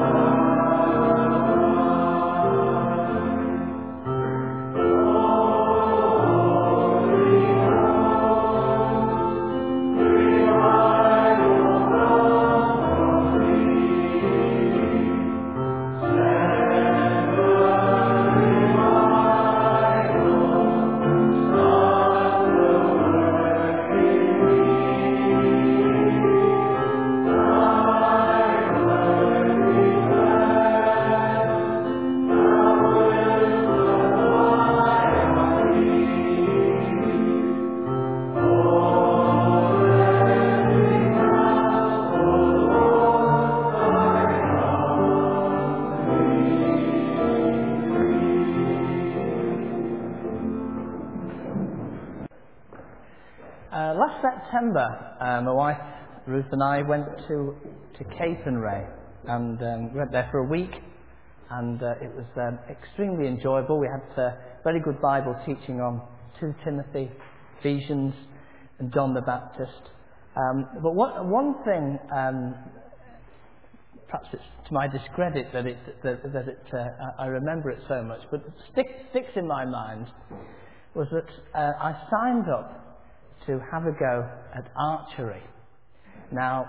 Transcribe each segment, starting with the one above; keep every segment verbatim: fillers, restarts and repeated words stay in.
Uh, last September, uh, my wife Ruth and I went to to Capernwray, and um, we went there for a week, and uh, it was um, extremely enjoyable. We had uh, very good Bible teaching on Second Timothy, Ephesians, and John the Baptist. Um, but what, one thing, um, perhaps it's to my discredit that it that, that it uh, I remember it so much, but stick, sticks in my mind was that uh, I signed up to have a go at archery. Now,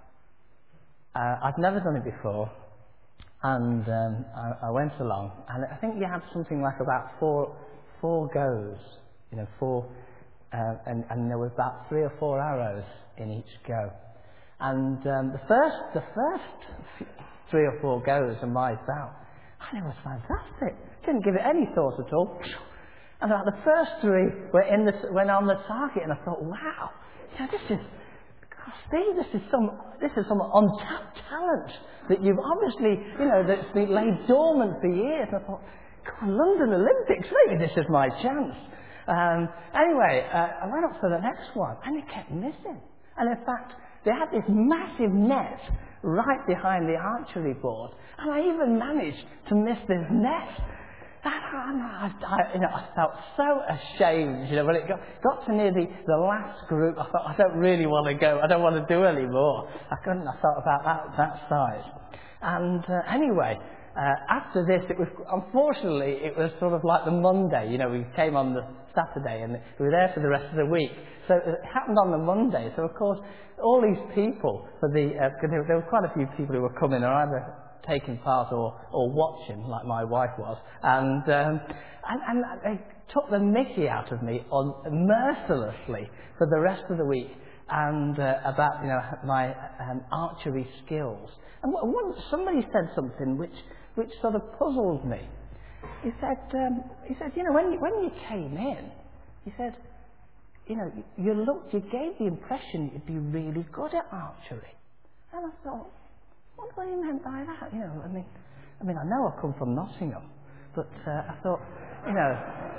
uh, I've never done it before, and um, I, I went along, and I think you have something like about four four goes, you know, four, uh, and, and there were about three or four arrows in each go. And um, the first the first three or four goes on my bow, and it was fantastic. Didn't give it any thought at all. And like the first three were in the, went on the target, and I thought, wow, you know, this is, God, Steve, this is some, this is some untapped talent that you've obviously, you know, that's been laid dormant for years. And I thought, God, London Olympics, maybe this is my chance. Um, anyway, uh, I went up for the next one, and it kept missing. And in fact, they had this massive net right behind the archery board, and I even managed to miss this net. That, I, I, you know, I felt so ashamed, you know, when it got, got to near the, the last group. I thought, I don't really want to go, I don't want to do any more. I couldn't, I felt about that, that size. And uh, anyway, uh, after this, it was, unfortunately, it was sort of like the Monday, you know, we came on the Saturday and we were there for the rest of the week. So it happened on the Monday, so of course, all these people, for the, uh, there, there were quite a few people who were coming, or either taking part or, or watching, like my wife was, and, um, and and they took the mickey out of me on mercilessly for the rest of the week, and uh, about you know my um, archery skills. And one, somebody said something which which sort of puzzled me. He said um, he said you know when you, when you came in, he said you know you looked you gave the impression you'd be really good at archery, and I thought, what do you meant by that? You know, I mean, I mean, I know I come from Nottingham, but uh, I thought, you know,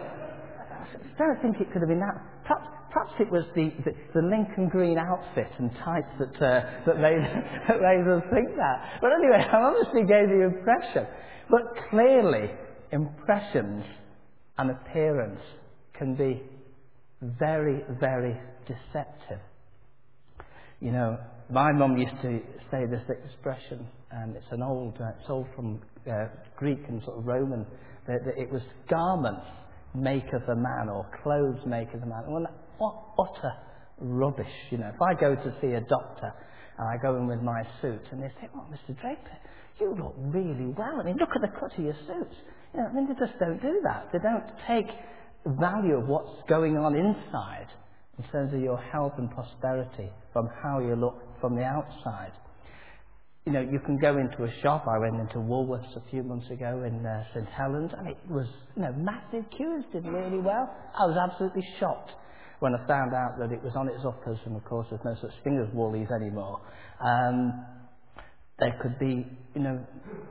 I don't think it could have been that. Perhaps, perhaps it was the, the, the Lincoln Green outfit and tights that uh, that made that made us think that. But anyway, I obviously gave the impression. But clearly, impressions and appearance can be very, very deceptive. You know, my mum used to say this expression, and it's an old, uh, it's old from uh, Greek and sort of Roman, that, that it was garments maketh a man, or clothes maketh a man. Well, what utter rubbish, you know. If I go to see a doctor, and I go in with my suit, and they say, oh, Mister Draper, you look really well. I mean, look at the cut of your suit. You know, I mean, they just don't do that. They don't take value of what's going on inside, in terms of your health and prosperity, from how you look from the outside. You know, you can go into a shop. I went into Woolworths a few months ago in uh, St Helens, and it was, you know, massive queues, did really well. I was absolutely shocked when I found out that it was on its uppers, and of course there's no such thing as Woolies anymore. Um, there could be, you know,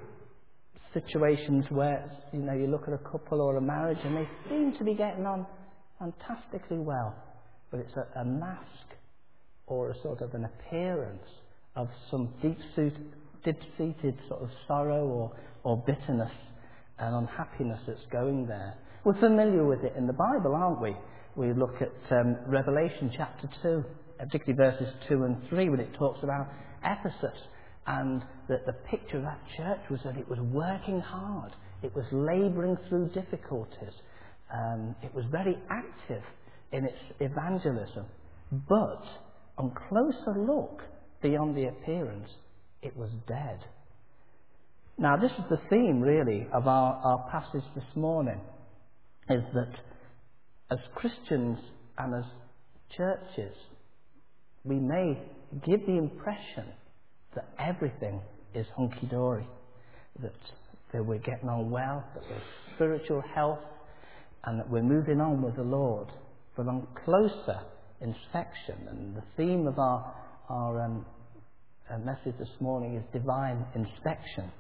situations where, you know, you look at a couple or a marriage, and they seem to be getting on fantastically well. But it's a, a mask or a sort of an appearance of some deep-seated, deep-seated sort of sorrow or, or bitterness and unhappiness that's going there. We're familiar with it in the Bible, aren't we? We look at um, Revelation chapter two, particularly verses two and three, when it talks about Ephesus And that the picture of that church was that it was working hard. It was labouring through difficulties. Um, it was very active in its evangelism. But on closer look, beyond the appearance, it was dead. Now, this is the theme, really, of our, our passage this morning, is that as Christians and as churches, we may give the impression that everything is hunky-dory, that, that we're getting on well, that we're spiritual health, and that we're moving on with the Lord. But on closer inspection, and the theme of our, our um, uh, message this morning is divine inspection,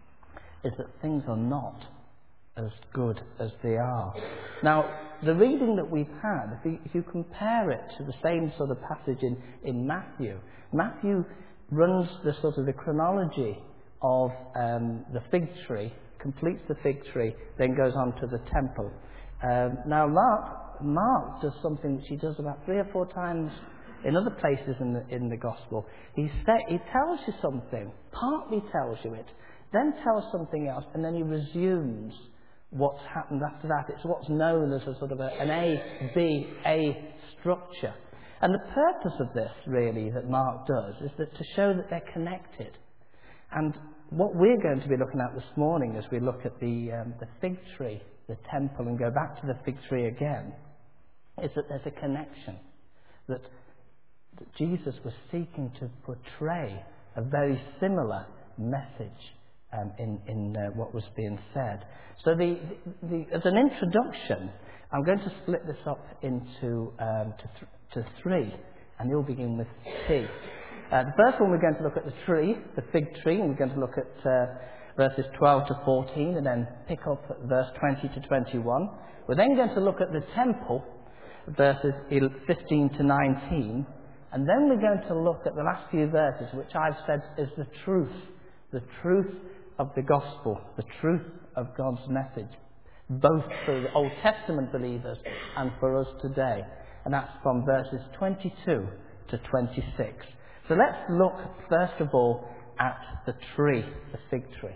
is that things are not as good as they are. Now, the reading that we've had, if you, if you compare it to the same sort of passage in, in Matthew, Matthew runs the sort of the chronology of um, the fig tree, completes the fig tree, then goes on to the temple. Um, now, Mark, Mark does something which he does about three or four times in other places in the, in the Gospel. He, say, he tells you something, partly tells you it, then tells something else, and then he resumes what's happened after that. It's what's known as a sort of a, an A, B, A structure. And the purpose of this, really, that Mark does, is that to show that they're connected. And what we're going to be looking at this morning as we look at the, um, the fig tree, the temple, and go back to the fig tree again, is that there's a connection. That, that Jesus was seeking to portray a very similar message Um, in, in uh, what was being said. So the, the, the, as an introduction, I'm going to split this up into um, to, th- to three, and you'll begin with T. Uh, the first one, we're going to look at the tree, the fig tree, and we're going to look at uh, verses twelve to fourteen, and then pick up at verse twenty to twenty-one. We're then going to look at the temple, verses fifteen to nineteen, and then we're going to look at the last few verses, which I've said is the truth, the truth of the gospel, the truth of God's message, both for the Old Testament believers and for us today. And that's from verses twenty-two to twenty-six. So let's look first of all at the tree, the fig tree.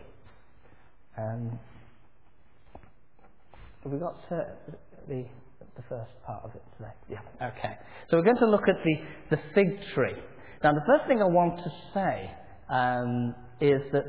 Um, have we got uh, the the first part of it today? Yeah, okay. So we're going to look at the, the fig tree. Now, the first thing I want to say um, is that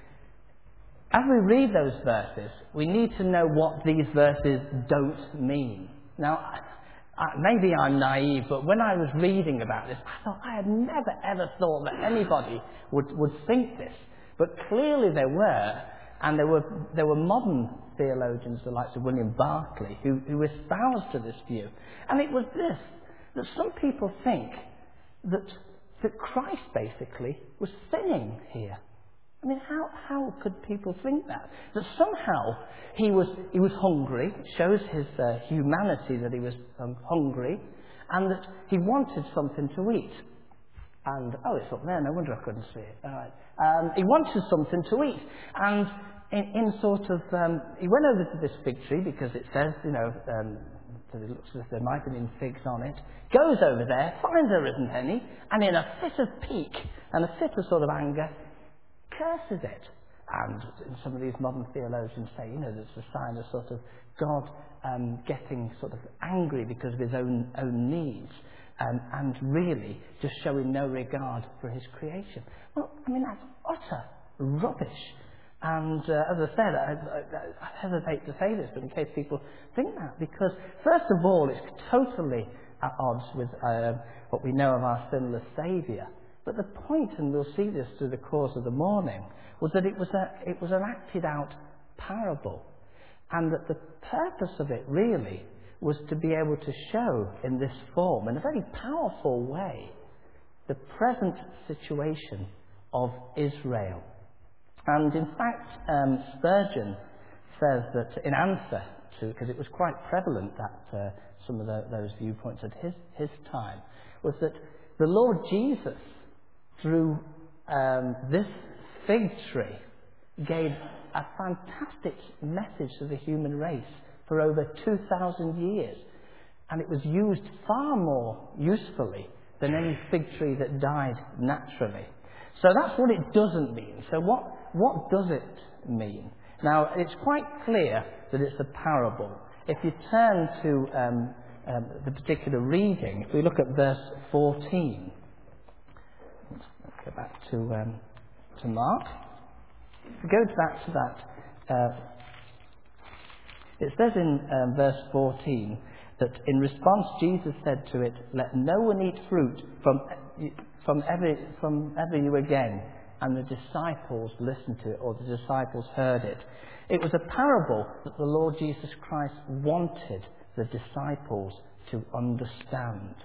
as we read those verses, we need to know what these verses don't mean. Now, I, maybe I'm naive, but when I was reading about this, I thought I had never ever thought that anybody would, would think this. But clearly there were, and there were there were modern theologians, the likes of William Barclay, who, who espoused to this view. And it was this, that some people think that, that Christ basically was sinning here. I mean, how, how could people think that? That somehow he was he was hungry, it shows his uh, humanity that he was um, hungry, and that he wanted something to eat. And, oh, it's up there, no wonder I couldn't see it. All right. Um, he wanted something to eat. And in, in sort of, um, he went over to this fig tree because it says, you know, um, that it looks as if there might have been figs on it, goes over there, finds there isn't any, and in a fit of pique and a fit of sort of anger, curses it. And some of these modern theologians say, you know, that's a sign of sort of God um, getting sort of angry because of his own own needs, um, and really just showing no regard for his creation. Well, I mean, that's utter rubbish. And uh, as I said, I, I, I hesitate to say this, but in case people think that, because first of all, it's totally at odds with uh, what we know of our sinless Saviour. But the point, and we'll see this through the course of the morning, was that it was a, it was an acted out parable. And that the purpose of it really was to be able to show in this form, in a very powerful way, the present situation of Israel. And in fact, um, Spurgeon says that in answer to, because it was quite prevalent that uh, some of the, those viewpoints at his, his time, was that the Lord Jesus, through um, this fig tree, gave a fantastic message to the human race for over two thousand years. And it was used far more usefully than any fig tree that died naturally. So that's what it doesn't mean. So what, what does it mean? Now, it's quite clear that it's a parable. If you turn to um, um, the particular reading, if we look at verse fourteen, let's go back to, um, to Mark. If we go back to that, uh, it says in um, verse fourteen that in response Jesus said to it, "Let no one eat fruit from, from, ever, from ever you again." And the disciples listened to it, or the disciples heard it. It was a parable that the Lord Jesus Christ wanted the disciples to understand.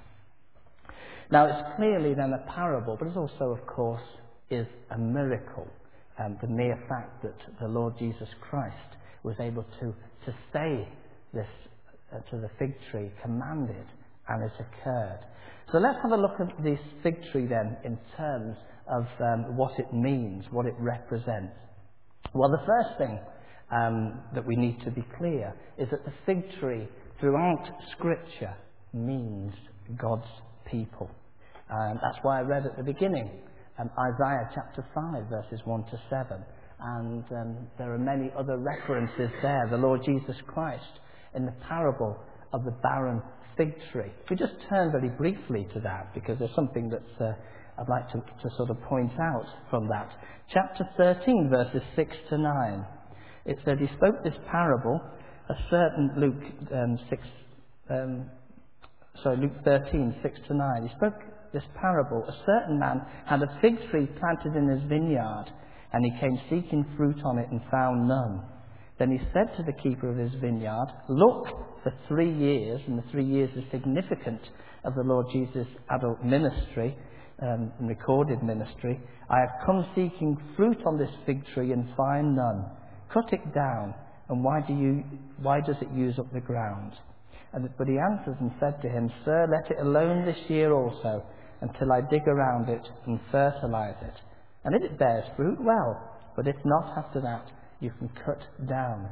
Now, it's clearly then a parable, but it also, of course, is a miracle. Um, the mere fact that the Lord Jesus Christ was able to, to say this uh, to the fig tree, commanded, and it occurred. So let's have a look at this fig tree then in terms of um, what it means, what it represents. Well, the first thing um, that we need to be clear is that the fig tree throughout Scripture means God's people. Um, that's why I read at the beginning um, Isaiah chapter five, verses one to seven. And um, there are many other references there. The Lord Jesus Christ in the parable of the barren fig tree. If we just turn very briefly to that, because there's something that uh, I'd like to, to sort of point out from that. Chapter thirteen, verses six to nine. It said, "He spoke this parable, a certain," Luke um, six, um, sorry, Luke thirteen, six to nine. He spoke this parable. "A certain man had a fig tree planted in his vineyard, and he came seeking fruit on it and found none. Then he said to the keeper of his vineyard, 'Look, for three years,'" and the three years is significant of the Lord Jesus' adult ministry, um, and recorded ministry, "I have come seeking fruit on this fig tree and find none. Cut it down, and why do you? Why does it use up the ground?' And, but he answered and said to him, 'Sir, let it alone this year also, until I dig around it and fertilize it. And if it bears fruit, well, but if not, after that, you can cut down.'"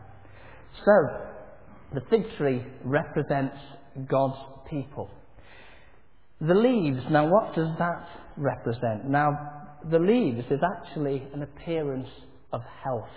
So, the fig tree represents God's people. The leaves, now what does that represent? Now, the leaves is actually an appearance of health.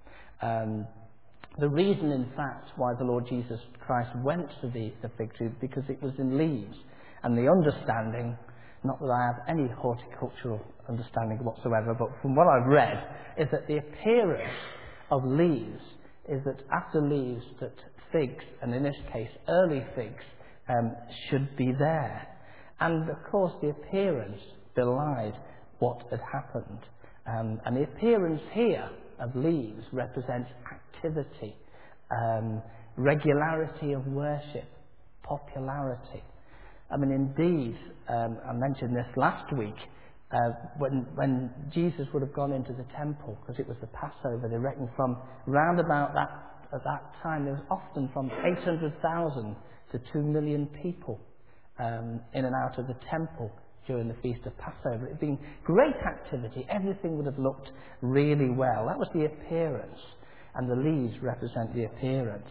Um, the reason, in fact, why the Lord Jesus Christ went to the, the fig tree, because it was in leaves. And the understanding, not that I have any horticultural understanding whatsoever, but from what I've read, is that the appearance of leaves is that after leaves, that figs, and in this case early figs, um, should be there. And of course the appearance belied what had happened. Um, and the appearance here of leaves represents activity, um, regularity of worship, popularity. I mean, indeed, um, I mentioned this last week, uh, when, when Jesus would have gone into the temple, because it was the Passover, they reckoned from round about that, at that time, there was often from eight hundred thousand to two million people um, in and out of the temple during the Feast of Passover. It had been great activity. Everything would have looked really well. That was the appearance, and the leaves represent the appearance.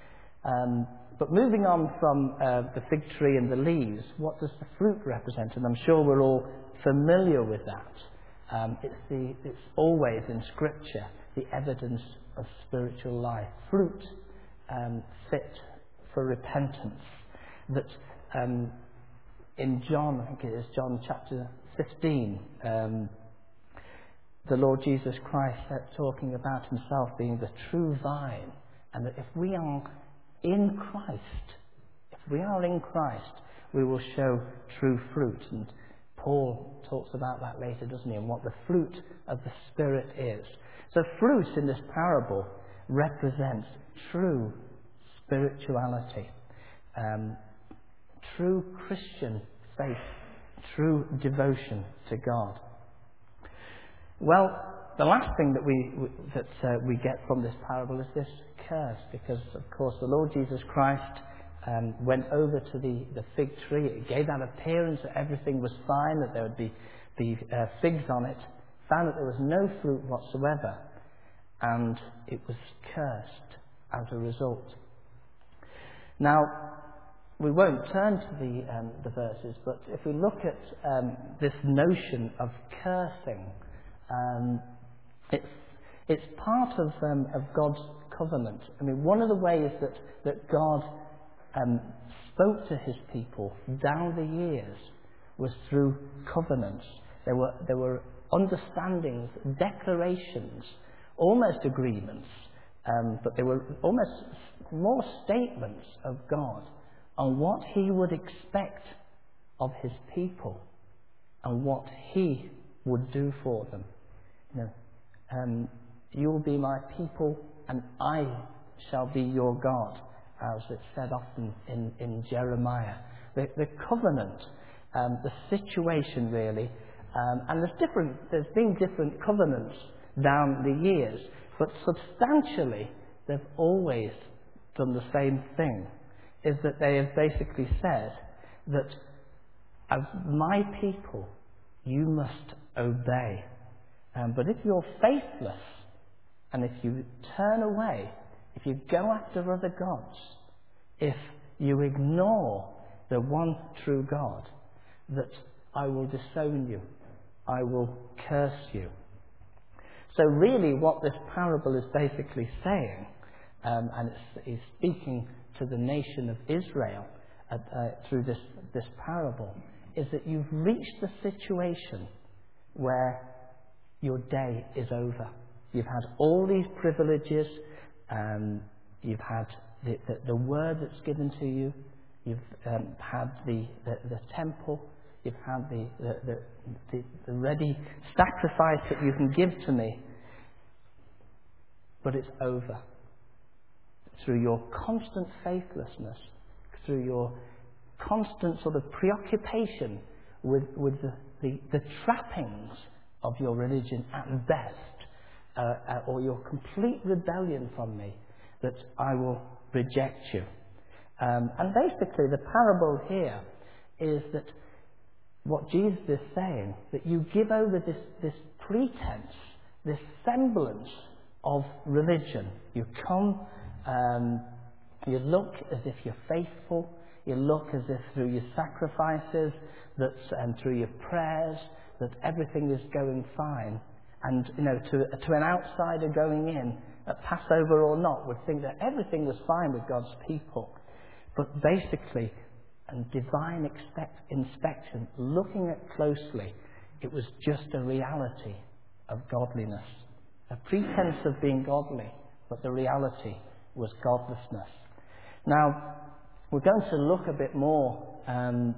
Um, But moving on from uh, the fig tree and the leaves, what does the fruit represent? And I'm sure we're all familiar with that. Um, it's, the, it's always in Scripture the evidence of spiritual life. Fruit um, fit for repentance. That um, in John, I think it is John chapter fifteen, um, the Lord Jesus Christ kept talking about himself being the true vine, and that if we are in Christ, if we are in Christ, we will show true fruit. And Paul talks about that later, doesn't he, and what the fruit of the Spirit is. So fruit in this parable represents true spirituality, um, true Christian faith, true devotion to God. Well, the last thing that we that uh, we get from this parable is this curse, because of course the Lord Jesus Christ um, went over to the, the fig tree. It gave that appearance that everything was fine, that there would be, be uh, figs on it, found that there was no fruit whatsoever, and it was cursed as a result. Now, we won't turn to the, um, the verses, but if we look at um, this notion of cursing, um, it's, it's part of, um, of God's covenant. I mean, one of the ways that, that God um, spoke to his people down the years was through covenants. There were, there were understandings, declarations, almost agreements, um, but they were almost more statements of God on what he would expect of his people and what he would do for them. You know, um, you will be my people and I shall be your God, as it's said often in, in Jeremiah. The, the covenant, um, the situation really, um, and there's different, there's been different covenants down the years, but substantially they've always done the same thing, is that they have basically said that as my people, you must obey. Um, but if you're faithless, and if you turn away, if you go after other gods, if you ignore the one true God, that I will disown you, I will curse you. So really what this parable is basically saying, um, and it's, it's speaking to the nation of Israel uh, uh, through this, this parable, is that you've reached the situation where your day is over. You've had all these privileges, um, you've had the, the, the word that's given to you, you've um, had the, the, the temple, you've had the, the, the, the, the ready sacrifice that you can give to me, but it's over. Through your constant faithlessness, through your constant sort of preoccupation with, with the, the, the trappings of your religion at best, uh, uh, or your complete rebellion from me, that I will reject you. Um, and basically the parable here is that what Jesus is saying, that you give over this, this pretense, this semblance of religion. You come, um, you look as if you're faithful, you look as if through your sacrifices, that, and through your prayers, that everything is going fine. And, you know, to, to an outsider going in, at Passover or not, would think that everything was fine with God's people. But basically, and divine expect, inspection, looking at closely, it was just a reality of godliness. A pretense of being godly, but the reality was godlessness. Now, we're going to look a bit more um,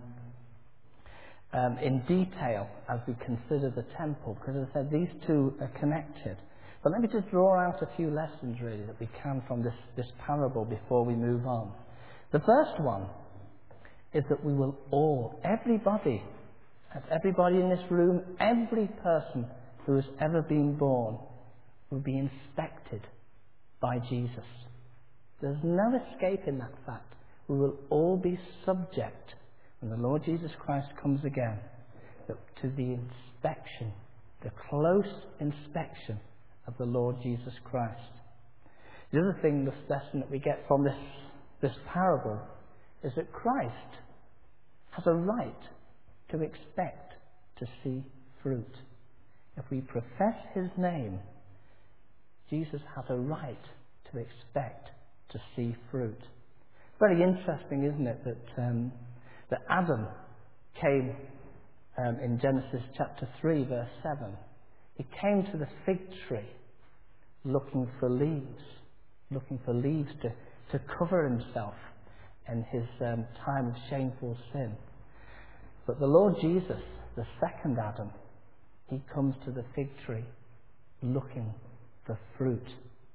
um, in detail as we consider the temple, because as I said, these two are connected. But let me just draw out a few lessons really that we can from this, this parable before we move on. The first one is that we will all, everybody, everybody in this room, every person who has ever been born, will be inspected by Jesus. There's no escape in that fact. We will all be subject, when the Lord Jesus Christ comes again, to the inspection, the close inspection of the Lord Jesus Christ. The other thing, this lesson that we get from this, this parable, is that Christ has a right to expect to see fruit. If we profess his name, Jesus has a right to expect to see fruit. Very interesting, isn't it, that um, that Adam came um, in Genesis chapter three, verse seven. He came to the fig tree looking for leaves, looking for leaves to, to cover himself in his um, time of shameful sin. But the Lord Jesus, the second Adam, he comes to the fig tree looking for fruit.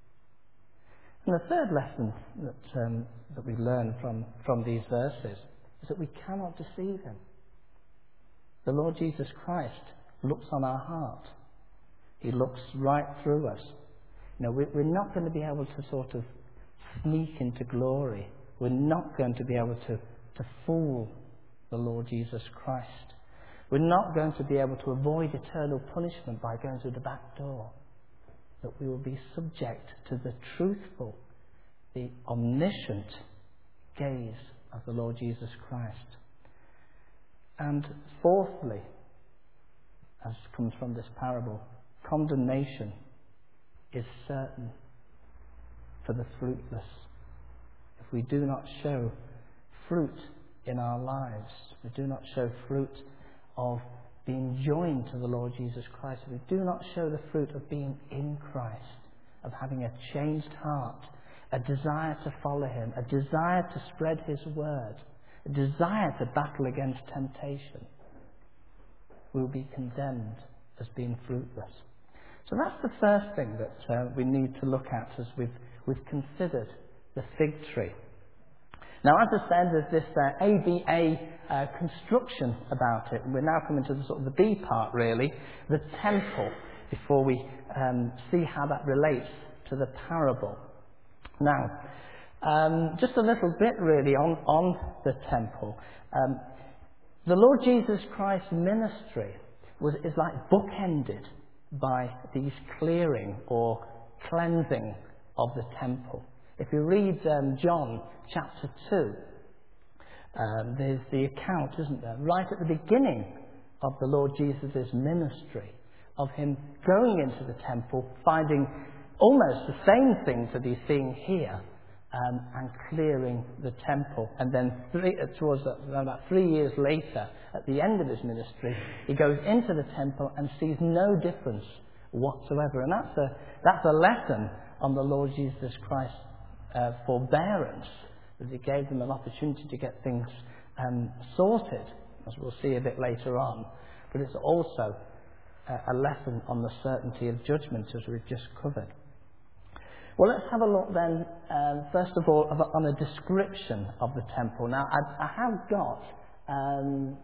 And the third lesson that, um, that we learn from, from these verses is that we cannot deceive him. The Lord Jesus Christ looks on our heart. He looks right through us. You know, we, we're not going to be able to sort of sneak into glory. We're not going to be able to, to fool the Lord Jesus Christ. We're not going to be able to avoid eternal punishment by going through the back door. That we will be subject to the truthful, the omniscient gaze of the Lord Jesus Christ. And fourthly, as comes from this parable, condemnation is certain for the fruitless. If we do not show fruit in our lives, we do not show fruit of being joined to the Lord Jesus Christ, if we do not show the fruit of being in Christ, of having a changed heart, a desire to follow him, a desire to spread his word, a desire to battle against temptation, we will be condemned as being fruitless. So that's the first thing that uh, we need to look at as we've, we've considered the fig tree. Now, as I said, there's this uh, A B A uh, construction about it, and we're now coming to the sort of the B part, really, the temple, before we um, see how that relates to the parable. Now, um, just a little bit, really, on, on the temple. Um, the Lord Jesus Christ's ministry was is like bookended by these clearing or cleansing of the temple. If you read um, John chapter two, um, there's the account, isn't there, right at the beginning of the Lord Jesus' ministry, of him going into the temple, finding almost the same things that he's seeing here, um, and clearing the temple. And then three, towards the, about three years later, at the end of his ministry, he goes into the temple and sees no difference whatsoever. And that's a, that's a lesson on the Lord Jesus Christ's uh, forbearance, that he gave them an opportunity to get things um, sorted, as we'll see a bit later on. But it's also a lesson on the certainty of judgment, as we've just covered. Well, let's have a look then, um, first of all, on a description of the temple. Now, I, I have got, um,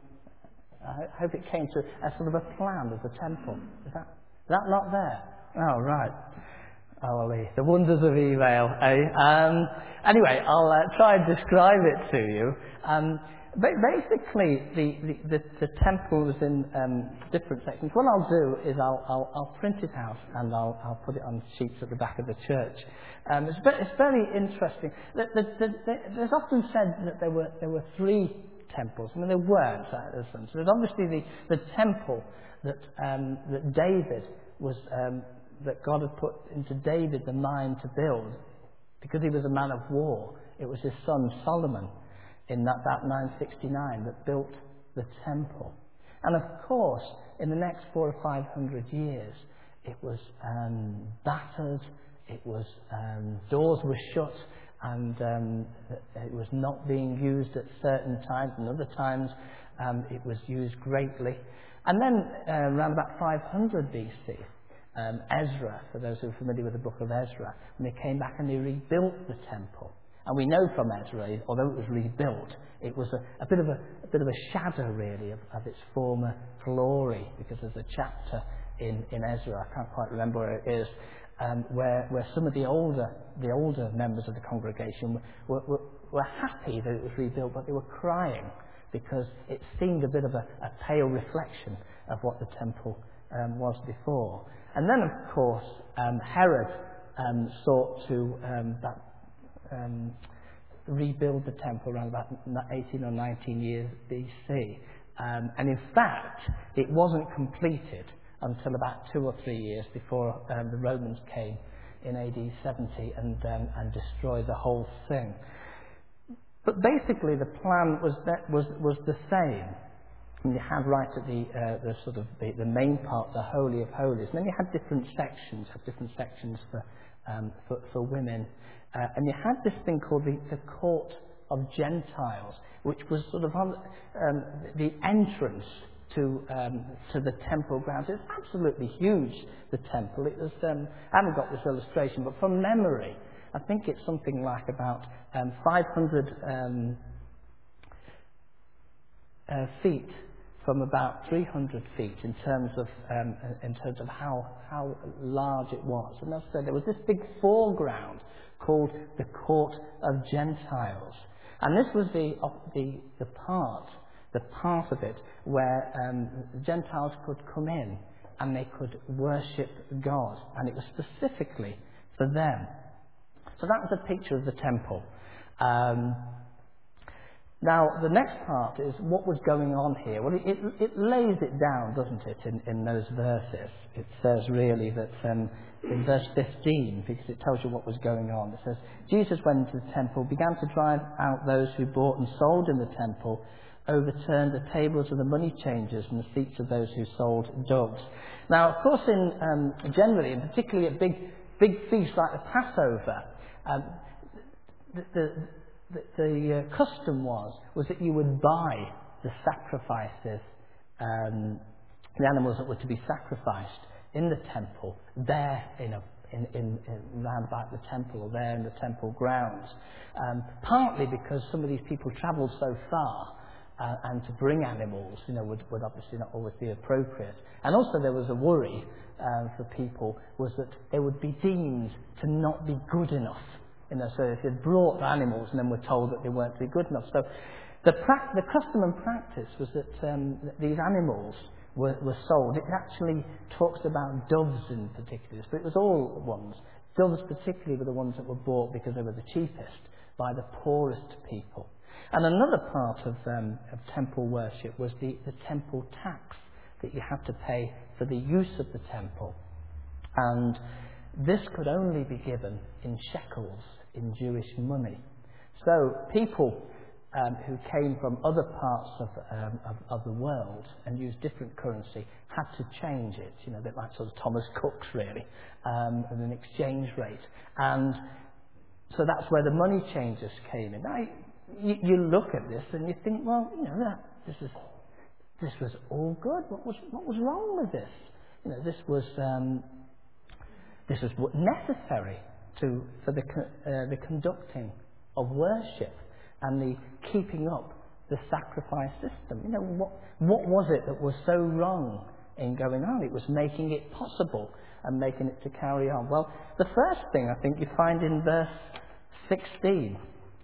I hope it came to a sort of a plan of the temple. Is that, is that not there? Oh, right. Oh, well, the, the wonders of email, eh? Um, anyway, I'll uh, try and describe it to you. Um, But basically, the, the, the, the temple was in um, different sections. What I'll do is I'll, I'll, I'll print it out and I'll, I'll put it on sheets at the back of the church. Um, it's, ve- it's very interesting. The, the, the, the, there's often said that there were, there were three temples. I mean, there weren't. Uh, so there's obviously the, the temple that, um, that David was, um, that God had put into David the mind to build, because he was a man of war. It was his son Solomon, in that, that nine sixty-nine, that built the temple. And of course, in the next four or five hundred years, it was um, battered, it was, um, doors were shut, and um, it was not being used at certain times, and other times um, it was used greatly. And then uh, around about five hundred B C, um, Ezra, for those who are familiar with the book of Ezra, when they came back and they rebuilt the temple. And we know from Ezra, although it was rebuilt, it was a, a bit of a, a bit of a shadow, really, of, of its former glory, because there's a chapter in, in Ezra, I can't quite remember where it is, um, where where some of the older the older members of the congregation were, were, were happy that it was rebuilt, but they were crying because it seemed a bit of a, a pale reflection of what the temple um, was before. And then, of course, um, Herod um, sought to um, that. Um, rebuild the temple around about eighteen or nineteen years B C. Um, and in fact, it wasn't completed until about two or three years before um, the Romans came in A D seventy and, um, and destroyed the whole thing. But basically, the plan was that was was the same. And you had right at the uh, the sort of the, the main part, the Holy of Holies, and then you had different sections, had different sections for um, for, for women. Uh, and you had this thing called the, the Court of Gentiles, which was sort of on um, the entrance to um, to the temple grounds. It's absolutely huge, the temple. It was, um, I haven't got this illustration, but from memory, I think it's something like about um, five hundred um, uh, feet from about three hundred feet in terms of um, in terms of how how large it was. And as I said, there was this big foreground called the Court of Gentiles, and this was the the the part the part of it where um, Gentiles could come in and they could worship God, and it was specifically for them. So that was a picture of the temple. Um, Now, the next part is what was going on here. Well, it, it, it lays it down, doesn't it, in, in those verses. It says really that um, in verse fifteen, because it tells you what was going on, it says, Jesus went into the temple, began to drive out those who bought and sold in the temple, overturned the tables of the money changers and the seats of those who sold doves. Now, of course, in um, generally, and particularly at big, big feasts like the Passover, um, the, the The, the uh, custom was was that you would buy the sacrifices, um, the animals that were to be sacrificed in the temple, there in a in, in, in round about the temple, or there in the temple grounds. Um, partly because some of these people travelled so far, uh, and to bring animals, you know, would, would obviously not always be appropriate. And also there was a worry um, for people was that they would be deemed to not be good enough. You know, so if they'd brought animals and then were told that they weren't to be good enough. So the, pra- the custom and practice was that, um, that these animals were, were sold. It actually talks about doves in particular, but it was all ones. Doves particularly were the ones that were bought because they were the cheapest by the poorest people. And another part of, um, of temple worship was the, the temple tax that you had to pay for the use of the temple. And this could only be given in shekels, in Jewish money. So people um, who came from other parts of, um, of, of the world and used different currency had to change it, you know, a bit like sort of Thomas Cook's really, um, at an exchange rate. And so that's where the money changers came in. Now, you, you look at this and you think, well, you know, that, this is this was all good. What was what was wrong with this? You know, this was um, this was necessary to for the uh, the conducting of worship and the keeping up the sacrifice system. You know, what what was it that was so wrong in going on? It was making it possible and making it to carry on. Well, the first thing I think you find in verse sixteen.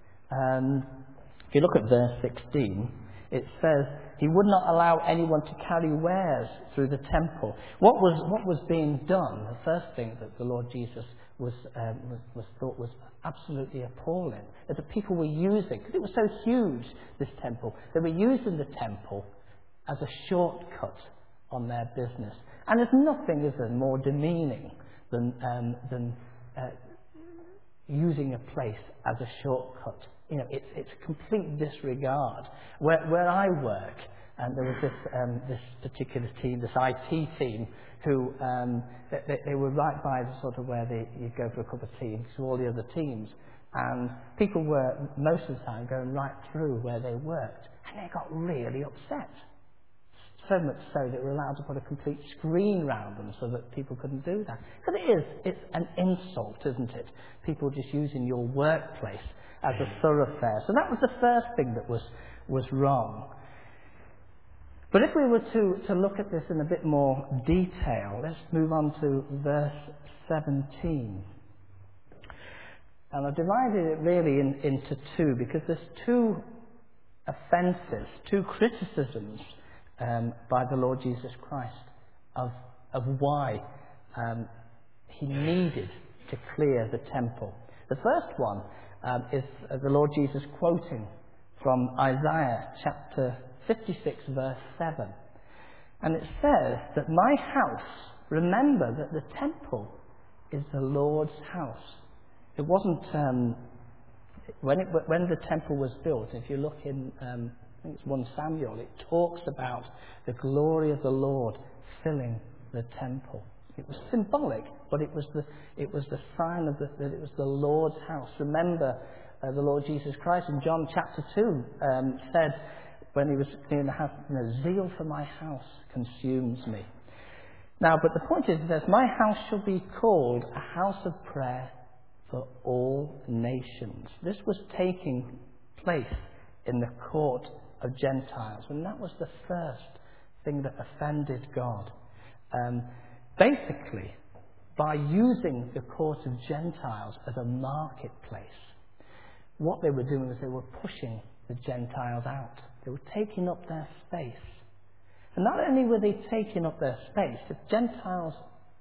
Um, if you look at verse sixteen, it says, he would not allow anyone to carry wares through the temple. What was what was being done, the first thing that the Lord Jesus was um, was, was thought was absolutely appalling, that the people were using, because it was so huge, this temple, they were using the temple as a shortcut on their business. And there's nothing, is there, more demeaning than, um, than uh, using a place as a shortcut. You know, it's it's complete disregard. Where where I work, and there was this um, this particular team, this I T team, who um, they, they were right by the sort of where they, you go for a cup of tea to all the other teams, and people were most of the time going right through where they worked, and they got really upset. So much so that we're allowed to put a complete screen round them so that people couldn't do that. Because it is, it's an insult, isn't it? People just using your workplace as a thoroughfare. So that was the first thing that was, was wrong. But if we were to, to look at this in a bit more detail, let's move on to verse seventeen. And I've divided it really in, into two, because there's two offences, two criticisms Um, by the Lord Jesus Christ of of why um, he needed to clear the temple. The first one um, is uh, the Lord Jesus quoting from Isaiah chapter fifty-six verse seven, and it says that my house, remember that the temple is the Lord's house. It wasn't um, when it when the temple was built. If you look in um, I think it's First Samuel, it talks about the glory of the Lord filling the temple. It was symbolic, but it was the it was the sign of the, that it was the Lord's house. Remember, uh, the Lord Jesus Christ in John chapter two um, said when he was in the house, you know, zeal for my house consumes me. Now, but the point is, it says, my house shall be called a house of prayer for all nations. This was taking place in the court of Gentiles, and that was the first thing that offended God. Um, basically, by using the court of Gentiles as a marketplace, what they were doing was they were pushing the Gentiles out. They were taking up their space. And not only were they taking up their space, the Gentiles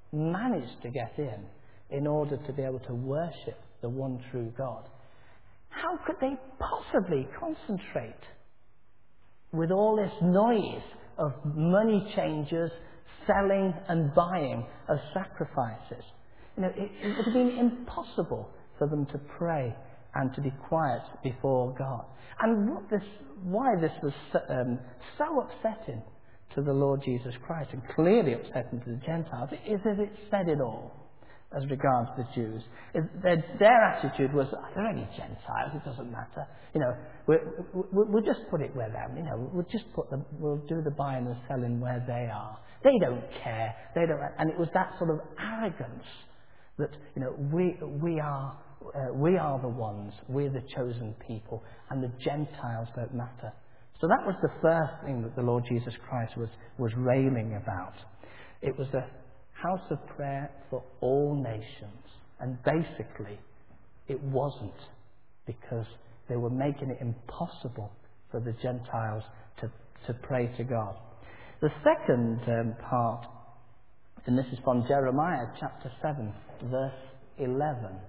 managed to get in in order to be able to worship the one true God. how could they possibly concentrate with all this noise of money changers selling and buying of sacrifices? You know, it, it would have been impossible for them to pray and to be quiet before God. And what this, why this was so, um, so upsetting to the Lord Jesus Christ, and clearly upsetting to the Gentiles, is that it said it all as regards the Jews. Is their, their attitude was, they're only Gentiles, it doesn't matter. You know, we, we, we'll just put it where they're, you know, we'll just put them, we'll do the buying and selling where they are. They don't care. They don't, and it was that sort of arrogance that, you know, we we are uh, we are the ones, we're the chosen people, and the Gentiles don't matter. So that was the first thing that the Lord Jesus Christ was was railing about. It was a house of prayer for all nations, and basically, it wasn't, because they were making it impossible for the Gentiles to to pray to God. The second um, part, and this is from Jeremiah chapter seven, verse eleven,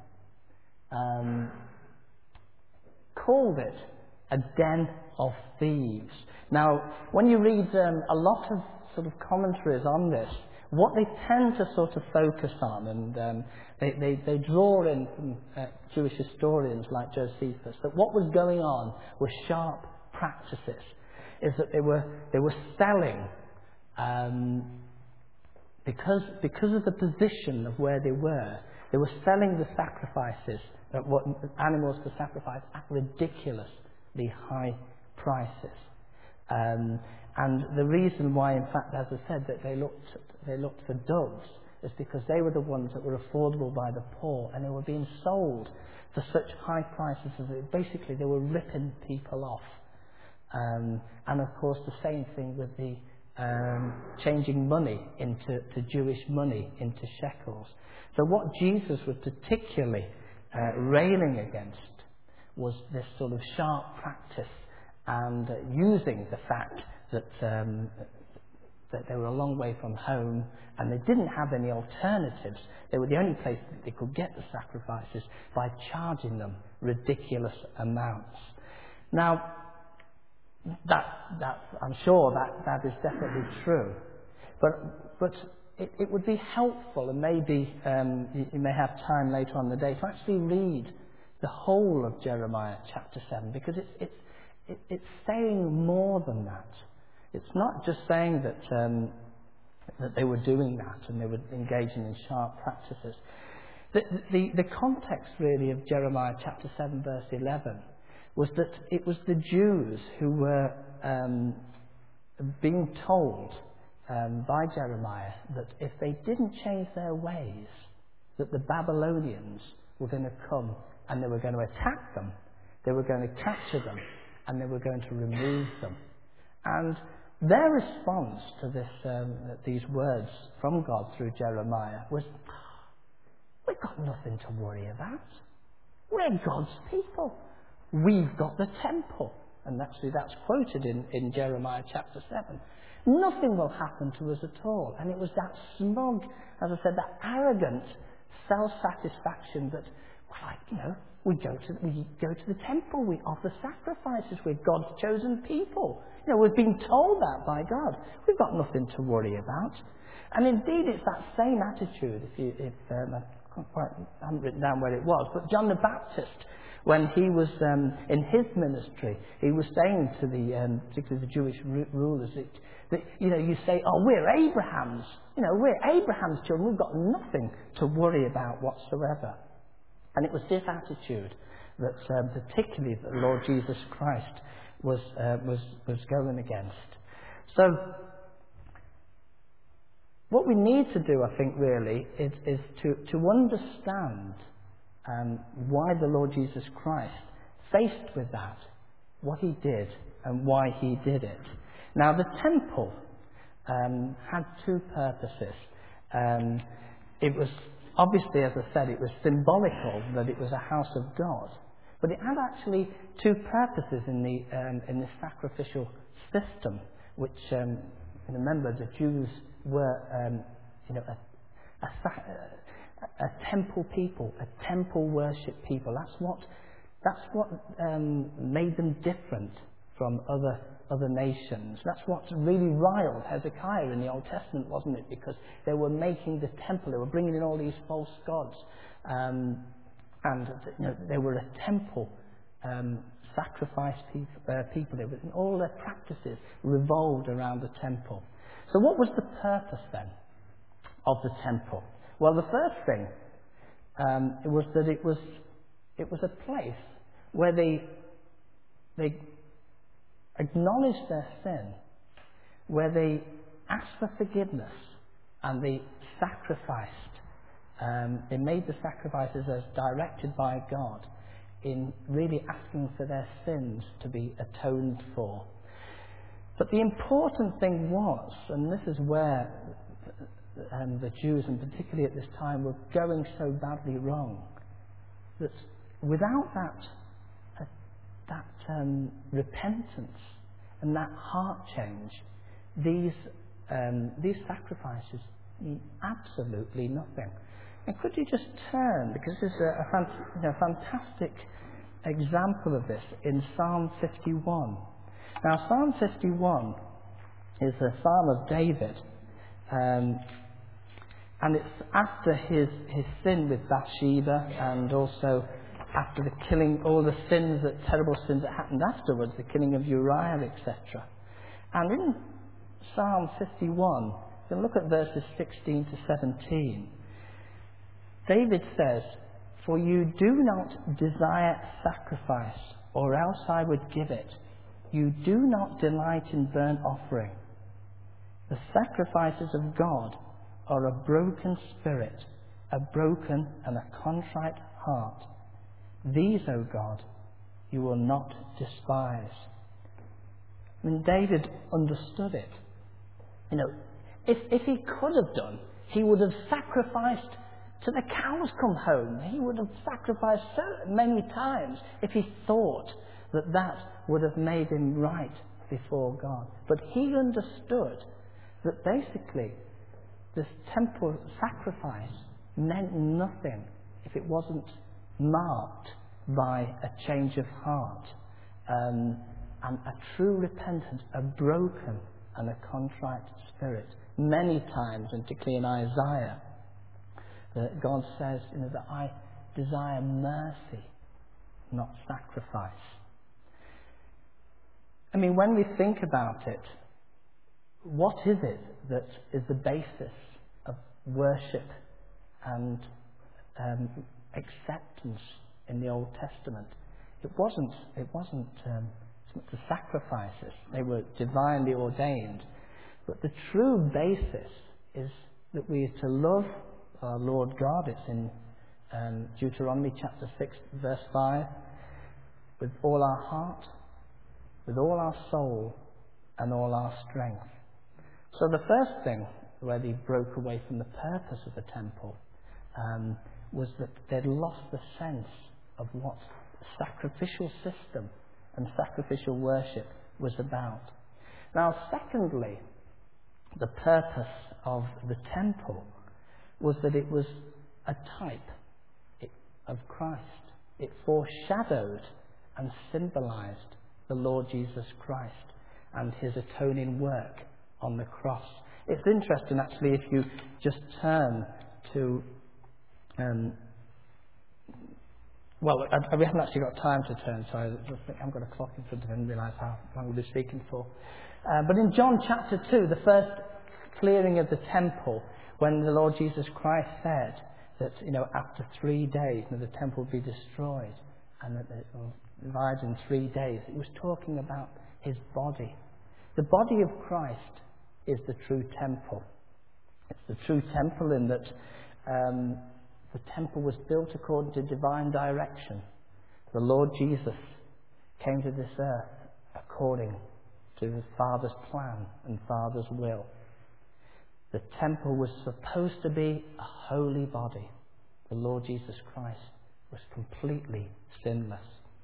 um, called it a den of thieves. Now, when you read um, a lot of sort of commentaries on this, what they tend to sort of focus on, and um, they, they, they draw in from uh, Jewish historians like Josephus, that what was going on were sharp practices, is that they were they were selling um, because because of the position of where they were, they were selling the sacrifices, uh, what animals to sacrifice, at ridiculously high prices. Um, and the reason why, in fact, as I said, that they looked they looked for doves is because they were the ones that were affordable by the poor, and they were being sold for such high prices as it, basically they were ripping people off. Um, and of course, the same thing with the um, changing money into to Jewish money into shekels. So what Jesus was particularly uh, railing against was this sort of sharp practice, and uh, using the fact that um, that they were a long way from home and they didn't have any alternatives. They were the only place that they could get the sacrifices by charging them ridiculous amounts. Now, that that I'm sure that that is definitely true, but but it, it would be helpful, and maybe um, you, you may have time later on in the day to actually read the whole of Jeremiah chapter seven, because it's it's it, it's saying more than that. It's not just saying that um, that they were doing that and they were engaging in sharp practices. The, the, the context really of Jeremiah chapter seven verse eleven was that it was the Jews who were um, being told um, by Jeremiah that if they didn't change their ways, that the Babylonians were going to come and they were going to attack them, they were going to capture them, and they were going to remove them. And their response to this, um, these words from God through Jeremiah was, we've got nothing to worry about. We're God's people. We've got the temple. And actually that's quoted in, in Jeremiah chapter seven. Nothing will happen to us at all. And it was that smug, as I said, that arrogant self-satisfaction that, well, I, you know, we go to we go to the temple, we offer sacrifices, we're God's chosen people. You know, we've been told that by God. We've got nothing to worry about. And indeed, it's that same attitude. If you, if um, I can't quite, I haven't written down where it was, but John the Baptist, when he was um, in his ministry, he was saying to the, um, particularly the Jewish ru- rulers, that, that you know, you say, "Oh, we're Abraham's. You know, we're Abraham's children. We've got nothing to worry about whatsoever." And it was this attitude that, um, particularly, the Lord Jesus Christ was uh, was was going against. So, what we need to do, I think, really, is is to to understand um, why the Lord Jesus Christ, faced with that, what he did and why he did it. Now, the temple um, had two purposes. Um, it was obviously, as I said, it was symbolical that it was a house of God, but it had actually two purposes in the um, in the sacrificial system, which um, remember the Jews were um, you know a, a, a temple people, a temple worship people. That's what That's what um, made them different from other other nations. That's what really riled Hezekiah in the Old Testament, wasn't it? Because they were making the temple, they were bringing in all these false gods, um, and you know, they were a temple um, sacrifice people. Uh, people. They were, all their practices revolved around the temple. So, what was the purpose then of the temple? Well, the first thing um, it was that it was it was a place where they they acknowledged their sin, where they asked for forgiveness, and they sacrificed. Um, they made the sacrifices as directed by God, in really asking for their sins to be atoned for. But the important thing was, and this is where um, the Jews, and particularly at this time, were going so badly wrong, that without that uh, that um, repentance and that heart change, these um, these sacrifices mean absolutely nothing. And could you just turn, because this is a, a fant- you know, fantastic example of this in Psalm fifty-one. Now, Psalm fifty-one is a psalm of David, um, and it's after his, his sin with Bathsheba, and also after the killing, all the sins, that terrible sins that happened afterwards, the killing of Uriah, et cetera. And in Psalm fifty-one, you can look at verses sixteen to seventeen. David says, "For you do not desire sacrifice, or else I would give it. You do not delight in burnt offering. The sacrifices of God are a broken spirit, a broken and a contrite heart. These, O God, you will not despise." I mean, David understood it. You know, if, if he could have done, he would have sacrificed till the cows come home. He would have sacrificed so many times if he thought that that would have made him right before God. But he understood that basically this temple sacrifice meant nothing if it wasn't marked by a change of heart, um, and a true repentance, a broken and a contrite spirit. Many times, and particularly in Isaiah, that God says, you know, that I desire mercy, not sacrifice. I mean, when we think about it, what is it that is the basis of worship and um, acceptance in the Old Testament? It wasn't. It wasn't um, the sacrifices. They were divinely ordained, but the true basis is that we are to love our Lord God. It's in um, Deuteronomy chapter six, verse five. With all our heart, with all our soul, and all our strength. So the first thing where they broke away from the purpose of the temple um, was that they'd lost the sense of what sacrificial system and sacrificial worship was about. Now, secondly, the purpose of the temple was that it was a type of Christ. It foreshadowed and symbolized the Lord Jesus Christ and his atoning work on the cross. It's interesting, actually, if you just turn to um, well, I, we haven't actually got time to turn, so I just think I've got a clock in front of me and realise how long we'll be speaking for. Uh, but in John chapter two, the first clearing of the temple, when the Lord Jesus Christ said that, you know, after three days, you know, the temple will be destroyed and that it will divide in three days, it was talking about his body. The body of Christ is the true temple. It's the true temple in that um, the temple was built according to divine direction. The Lord Jesus came to this earth according to his Father's plan and Father's will. The temple was supposed to be a holy body. The Lord Jesus Christ was completely sinless.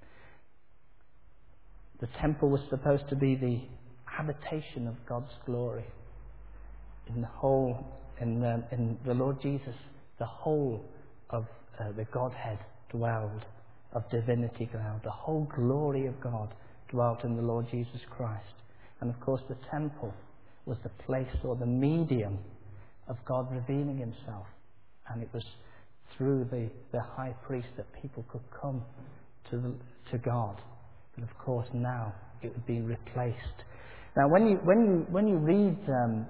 The temple was supposed to be the habitation of God's glory. In the whole, in the, in the Lord Jesus, the whole of uh, the Godhead dwelled of divinity dwelled. The whole glory of God dwelt in the Lord Jesus Christ. And of course the temple was the place or the medium of God revealing himself. And it was through the, the high priest that people could come to, the, to God. But of course now it would be replaced. Now when you, when you, when you read um,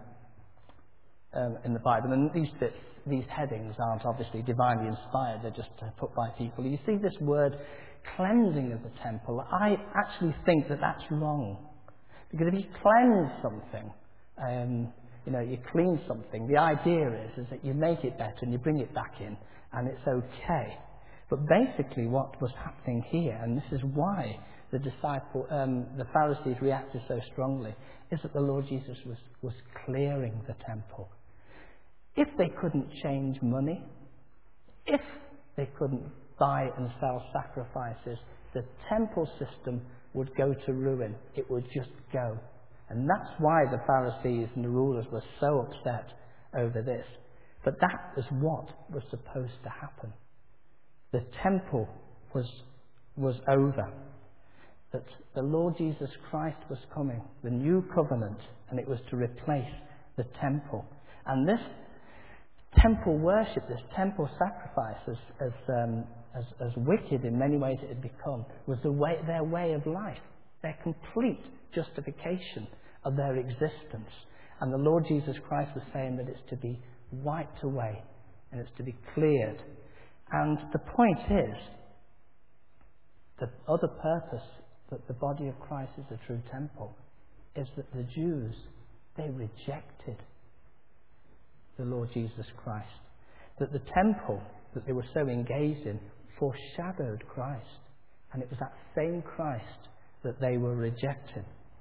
um, in the Bible, and these bits, these headings aren't obviously divinely inspired, they're just uh, put by people. You see this word cleansing of the temple. I actually think that that's wrong. Because if you cleanse something, um, you know, you clean something, the idea is, is that you make it better and you bring it back in and it's okay. But basically what was happening here, and this is why the disciple, um, the Pharisees reacted so strongly, is that the Lord Jesus was, was clearing the temple. If they couldn't change money, if they couldn't buy and sell sacrifices, the temple system would go to ruin. It would just go. And that's why the Pharisees and the rulers were so upset over this. But that was what was supposed to happen. The temple was, was over. That the Lord Jesus Christ was coming, the new covenant, and it was to replace the temple. And this temple worship, this temple sacrifice, as, as, um, as, as wicked in many ways it had become, was the way, their way of life, their complete justification of their existence. And the Lord Jesus Christ was saying that it's to be wiped away and it's to be cleared. And the point is, the other purpose that the body of Christ is a true temple is that the Jews, they rejected the Lord Jesus Christ. That the temple that they were so engaged in foreshadowed Christ. And it was that same Christ that they were rejecting.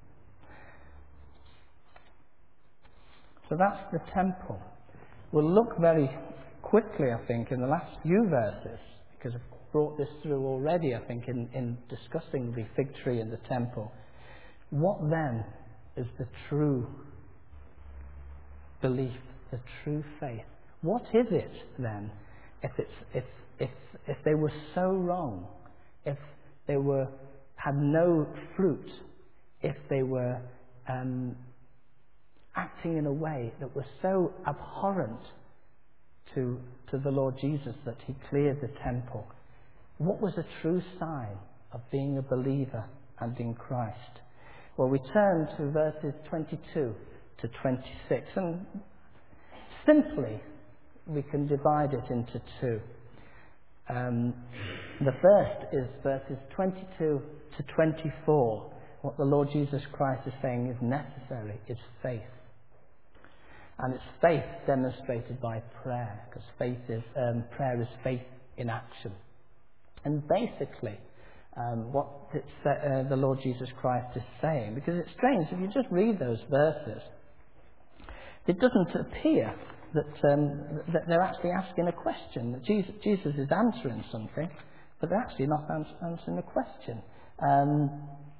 So that's the temple. We'll look very quickly, I think, in the last few verses, because I've brought this through already, I think, in, in discussing the fig tree and the temple. What then is the true belief, the true faith? What is it then, if it's if if if they were so wrong, if they were had no fruit, if they were um, acting in a way that was so abhorrent to to the Lord Jesus that he cleared the temple? What was a true sign of being a believer and in Christ? Well, we turn to verses twenty-two to twenty-six, and simply we can divide it into two. Um, the first is verses twenty-two to twenty-four. What the Lord Jesus Christ is saying is necessary is faith. And it's faith demonstrated by prayer, because faith is um, prayer is faith in action. And basically, um, what it's, uh, the Lord Jesus Christ is saying, because it's strange, if you just read those verses, it doesn't appear that, um, that they're actually asking a question, that Jesus, Jesus is answering something, but they're actually not ans- answering a question. Um,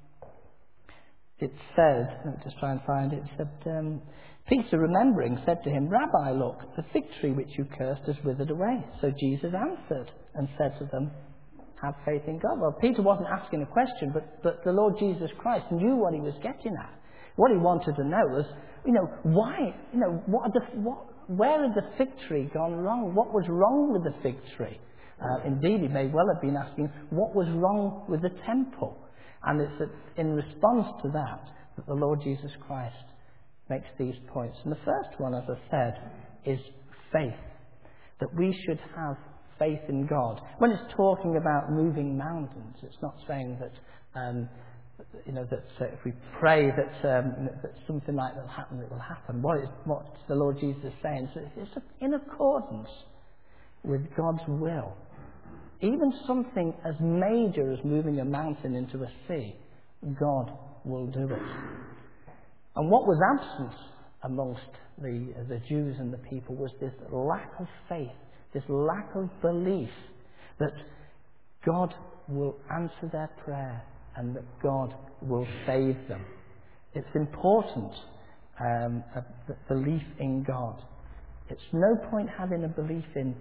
it said, let me just try and find it, it said, um, Peter, remembering, said to him, Rabbi, look, the fig tree which you cursed has withered away. So Jesus answered and said to them, have faith in God. Well, Peter wasn't asking a question, but, but the Lord Jesus Christ knew what he was getting at. What he wanted to know was, you know, why, you know, what, the, what where had the fig tree gone wrong? What was wrong with the fig tree? Uh, indeed, he may well have been asking, what was wrong with the temple? And it's in response to that that the Lord Jesus Christ makes these points. And the first one, as I said, is faith. That we should have faith in God. When it's talking about moving mountains, it's not saying that, um, you know, that uh, if we pray that, um, that something like that will happen, it will happen. What, is, what the Lord Jesus is saying is it's in accordance with God's will. Even something as major as moving a mountain into a sea, God will do it. And what was absent amongst the, the Jews and the people was this lack of faith, this lack of belief that God will answer their prayer and that God will save them. It's important, um, a belief in God. It's no point having a belief in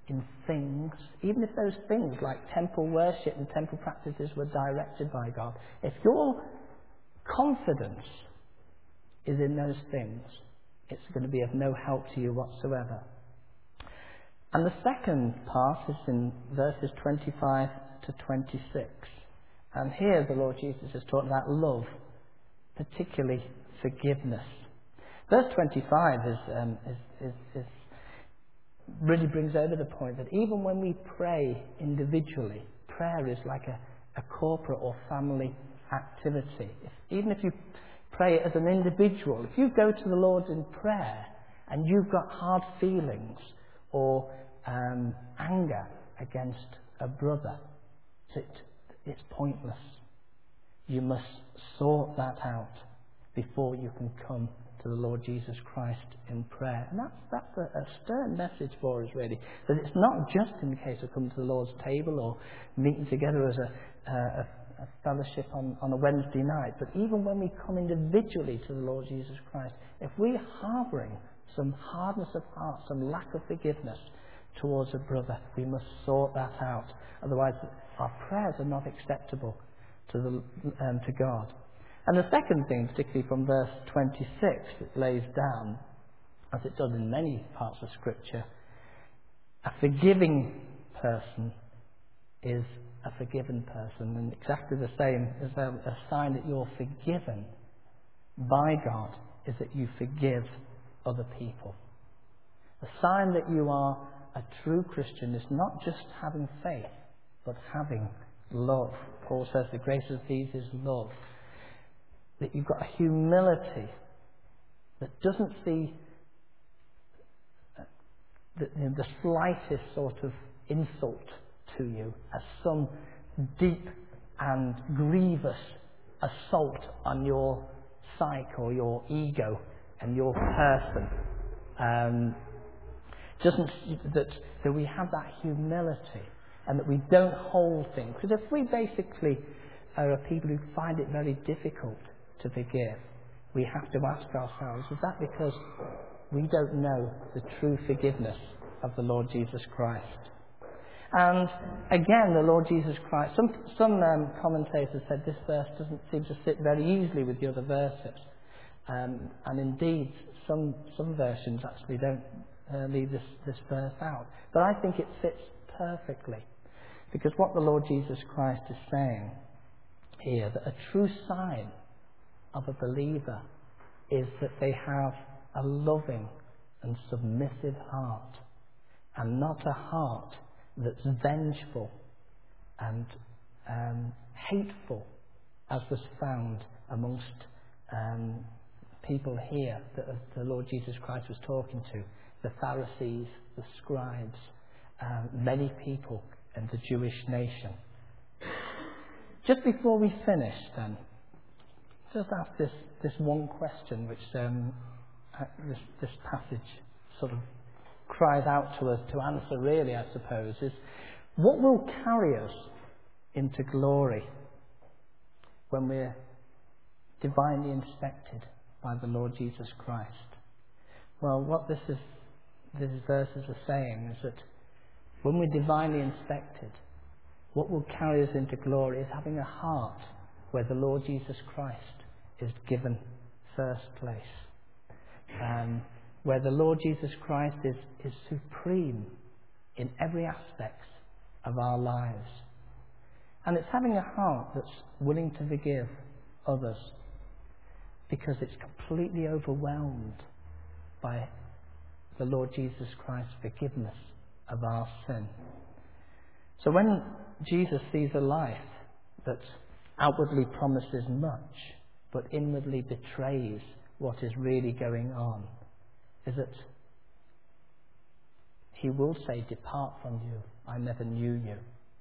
in things, even if those things like temple worship and temple practices were directed by God, if your confidence is in those things, it's going to be of no help to you whatsoever. And the second part is in verses twenty-five to twenty-six. And here the Lord Jesus is talking about love, particularly forgiveness. Verse twenty-five is, um, is, is, is really brings over the point that even when we pray individually, prayer is like a, a corporate or family activity. If, even if you pray as an individual, if you go to the Lord in prayer and you've got hard feelings or um, anger against a brother, it, it's pointless. You must sort that out before you can come to the Lord Jesus Christ in prayer. And that's, that's a, a stern message for us, really. That it's not just in the case of coming to the Lord's table or meeting together as a, a, a fellowship on, on a Wednesday night, but even when we come individually to the Lord Jesus Christ, if we're harbouring some hardness of heart, some lack of forgiveness towards a brother, we must sort that out. Otherwise, our prayers are not acceptable to, the, um, to God. And the second thing, particularly from verse twenty-six, it lays down, as it does in many parts of Scripture, a forgiving person is a forgiven person. And exactly the same as a, a sign that you're forgiven by God is that you forgive other people. A sign that you are a true Christian is not just having faith, but having love. Paul says the greatest of these is love. That you've got a humility that doesn't see the, you know, the slightest sort of insult to you as some deep and grievous assault on your psyche or your ego and your person. Um, doesn't that that we have that humility and that we don't hold things. Because if we basically are a people who find it very difficult to forgive, we have to ask ourselves, is that because we don't know the true forgiveness of the Lord Jesus Christ? And again, the Lord Jesus Christ, some, some um, commentators said this verse doesn't seem to sit very easily with the other verses. Um, and indeed, some, some versions actually don't uh, leave this, this verse out. But I think it fits perfectly. Because what the Lord Jesus Christ is saying here, that a true sign of a believer is that they have a loving and submissive heart, and not a heart that's vengeful and um, hateful, as was found amongst um, people here that the Lord Jesus Christ was talking to, the Pharisees, the scribes, um, many people in the Jewish nation. Just before we finish then, just ask this, this one question which um, this, this passage sort of cries out to us to answer, really, I suppose, is what will carry us into glory when we're divinely inspected by the Lord Jesus Christ? Well, what this is, these verses are saying is that when we're divinely inspected, what will carry us into glory is having a heart where the Lord Jesus Christ is given first place. Um, where the Lord Jesus Christ is, is supreme in every aspect of our lives. And it's having a heart that's willing to forgive others because it's completely overwhelmed by the Lord Jesus Christ's forgiveness of our sin. So when Jesus sees a life that outwardly promises much but inwardly betrays what is really going on, is that he will say, "Depart from you, I never knew you."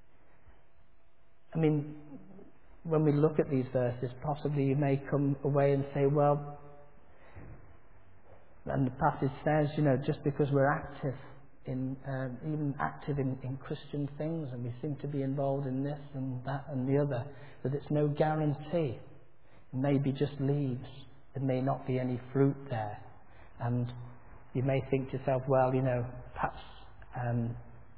I mean, when we look at these verses, possibly you may come away and say, well, and the passage says, you know, just because we're active in, um, even active in, in Christian things, and we seem to be involved in this and that and the other, that it's no guarantee. It may be just leaves. There may not be any fruit there. And you may think to yourself, well, you know, perhaps um,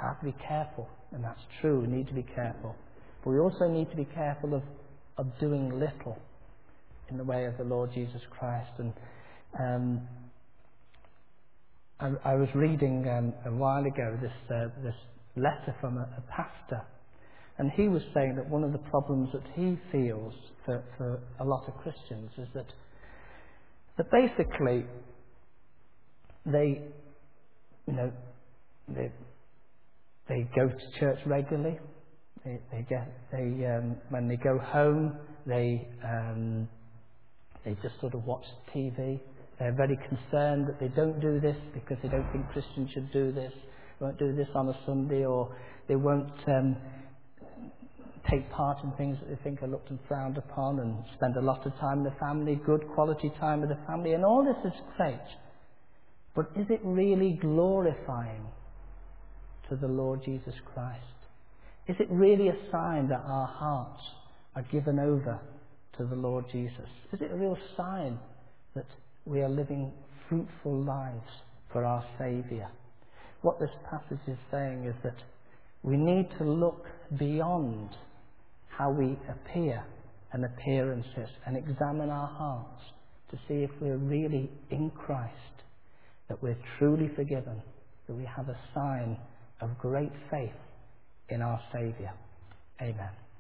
I have to be careful, and that's true, we need to be careful. But we also need to be careful of, of doing little in the way of the Lord Jesus Christ. And um, I, I was reading um, a while ago this, uh, this letter from a, a pastor, and he was saying that one of the problems that he feels for, for a lot of Christians is that, that basically they, you know, they, they go to church regularly. They, they get, they, um, when they go home, they, um, they just sort of watch T V. They're very concerned that they don't do this because they don't think Christians should do this. They won't do this on a Sunday, or they won't um, take part in things that they think are looked and frowned upon, and spend a lot of time with the family, good quality time with the family, and all this is great. But is it really glorifying to the Lord Jesus Christ? Is it really a sign that our hearts are given over to the Lord Jesus? Is it a real sign that we are living fruitful lives for our Saviour? What this passage is saying is that we need to look beyond how we appear and appearances and examine our hearts to see if we're really in Christ, that we're truly forgiven, that we have a sign of great faith in our Saviour. Amen.